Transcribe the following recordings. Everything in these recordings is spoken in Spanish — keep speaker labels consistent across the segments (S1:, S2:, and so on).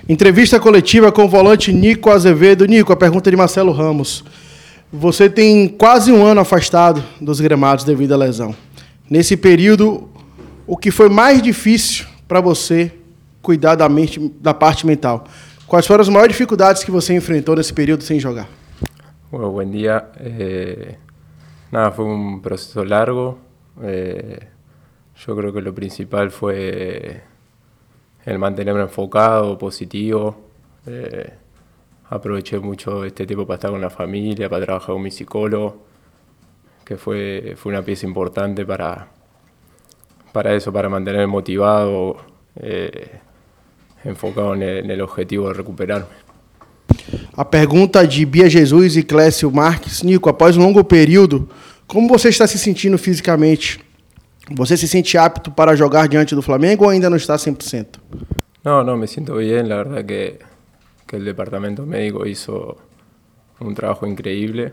S1: Entrevista coletiva com o volante Nico Azevedo. Nico, a pergunta de Marcelo Ramos. Você tem quase um ano afastado dos gramados devido à lesão. Nesse período, o que foi mais difícil para você cuidar da parte mental? Quais foram as maiores dificuldades que você enfrentou nesse período sem jogar?
S2: Bueno, buen día. Nada, fue un proceso largo. Yo creo que lo principal fue el mantenerme enfocado, positivo. Aproveché mucho este tiempo para estar con la familia, para trabajar con mi psicólogo, que fue una pieza importante para eso, para mantenerme motivado, enfocado en el objetivo de recuperarme.
S1: A pergunta de Bia Jesus e Clécio Marques. Nico, após um longo período, como você está se sentindo fisicamente? Você se sente apto para jogar diante do Flamengo ou ainda não está 100%?
S2: No, me siento bien. La verdad que el departamento médico hizo un trabajo increíble.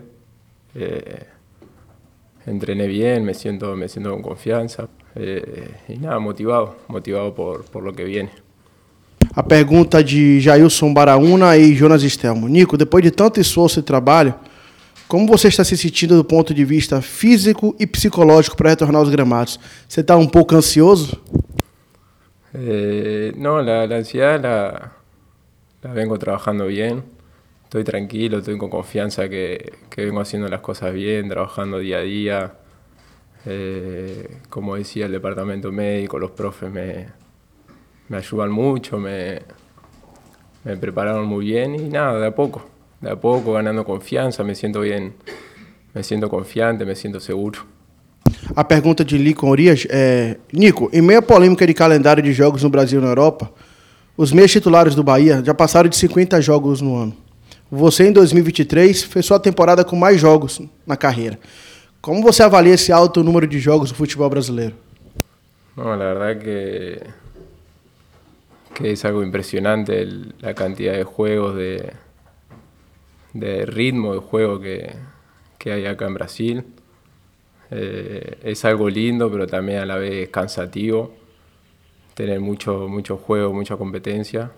S2: Entrené bien, me siento con confianza y nada, motivado por lo que viene.
S1: A pergunta de Jailson Baraúna e Jonas Estelmo. Nico, depois de tanto esforço e trabalho, como você está se sentindo do ponto de vista físico e psicológico para retornar aos gramados? Você está um pouco ansioso?
S2: No, la ansiedad la vengo trabajando bien. Estoy tranquilo, estoy con confianza que vengo haciendo las cosas bien, trabajando día a día. Como decía el departamento médico, los profes me ayudan mucho, me prepararon muy bien y nada, de a poco ganando confianza, me siento bien, me siento confiante, me siento seguro.
S1: A pergunta de Lincoln Urias é: Nico, em meio à polêmica de calendário de jogos no Brasil e na Europa, os meias titulares do Bahia já passaram de 50 jogos no ano. Você, em 2023, fez sua temporada com mais jogos na carreira. Como você avalia esse alto número de jogos no futebol brasileiro?
S2: No, la verdad que es algo impresionante la cantidad de juegos, de ritmo de juego que hay acá en Brasil. Es algo lindo, pero también a la vez cansativo. Tener mucho juego, mucha competencia.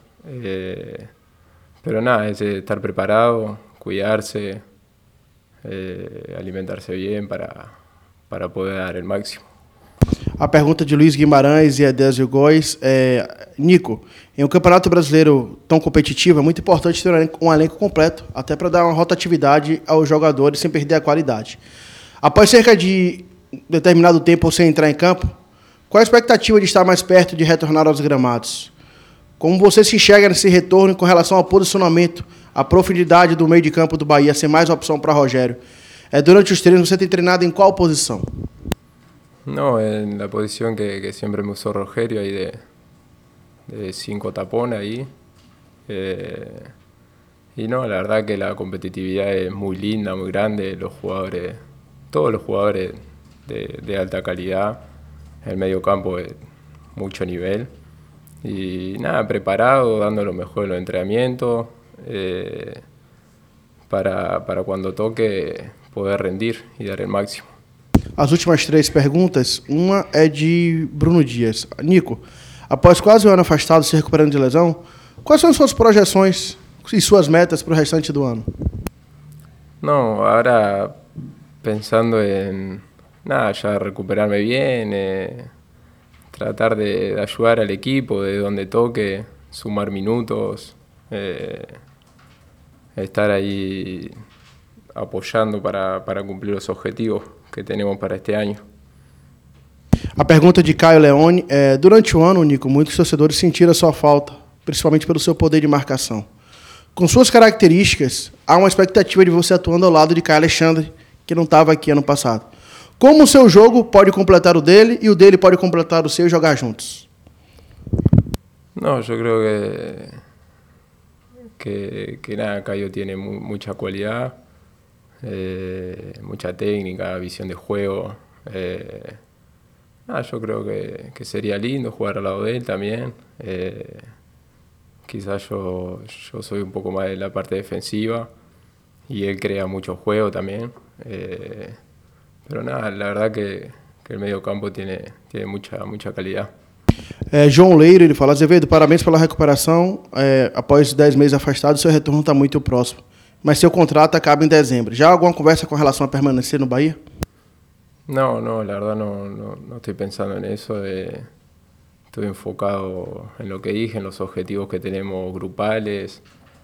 S2: Pero nada, es estar preparado, cuidarse, alimentarse bien para poder dar el máximo.
S1: A pergunta de Luiz Guimarães e Edésio Góes é: Nico, em um campeonato brasileiro tão competitivo, é muito importante ter um elenco completo, até para dar uma rotatividade aos jogadores sem perder a qualidade. Após cerca de determinado tempo sem entrar em campo, qual a expectativa de estar mais perto de retornar aos gramados? Como você se enxerga nesse retorno com relação ao posicionamento, a profundidade do meio de campo do Bahia ser mais opção para Rogério? Durante os treinos, você tem treinado em qual posição?
S2: No, en la posición que siempre me usó Rogerio, ahí de 5 tapones ahí. Y no, la verdad que la competitividad es muy linda, muy grande. Todos los jugadores de alta calidad. El medio campo es mucho nivel. Y nada, preparado, dando lo mejor en los entrenamientos. Para cuando toque poder rendir y dar el máximo.
S1: As últimas 3 perguntas, uma é de Bruno Dias. Nico, após quase um ano afastado, se recuperando de lesão, quais são as suas projeções e suas metas para o restante do ano?
S2: No, ahora pensando en nada, ya recuperarme bien, tratar de ayudar al equipo de donde toque, sumar minutos, estar ahí apoyando para cumplir los objetivos que tenemos para este año.
S1: A pergunta de Caio Leone é: durante o ano, Nico, muitos torcedores sentiram a sua falta, principalmente pelo seu poder de marcação. Com suas características, há uma expectativa de você atuando ao lado de Caio Alexandre, que não estava aqui ano passado. Como o seu jogo pode completar o dele e o dele pode completar o seu e jogar juntos?
S2: No, yo creo que nada, Caio tiene mucha cualidad. Mucha técnica, visión de juego. Yo creo que sería lindo jugar al lado de él también. Quizás yo soy un poco más de la parte defensiva y él crea mucho juego también. Pero nada, la verdad que el medio campo tiene mucha calidad.
S1: João Leiro, ele fala: Azevedo, parabéns pela recuperação. Após 10 meses afastado, seu retorno está muito próximo. Mas seu contrato acaba em dezembro. Já há alguma conversa com relação a permanecer no Bahía?
S2: No, no, la verdad no estoy pensando en eso. Estoy enfocado en lo que dije, en los objetivos que tenemos grupales,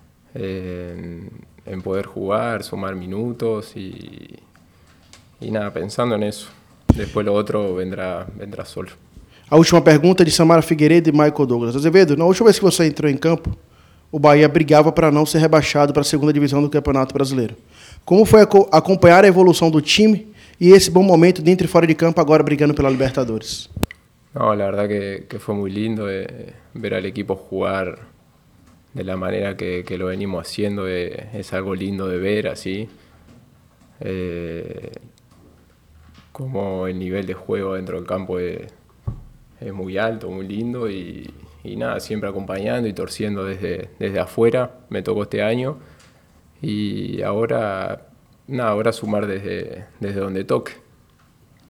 S2: en poder jugar, sumar minutos y nada, pensando en eso. Después lo otro vendrá solo.
S1: A última pergunta de Samara Figueiredo e Michael Douglas. Azevedo, na última vez que você entrou em campo, o Bahia brigava para não ser rebaixado para a segunda divisão do Campeonato Brasileiro. Como foi acompanhar a evolução do time e esse bom momento dentro e fora de campo agora brigando pela Libertadores?
S2: No, la verdad que fue muy lindo ver al equipo jugar de la manera que lo venimos haciendo. Es algo lindo de ver así. Como el nivel de juego dentro del campo es muy alto, muy lindo y nada, siempre acompañando y torciendo desde afuera. Me tocó este año y ahora, nada, ahora sumar desde donde toque.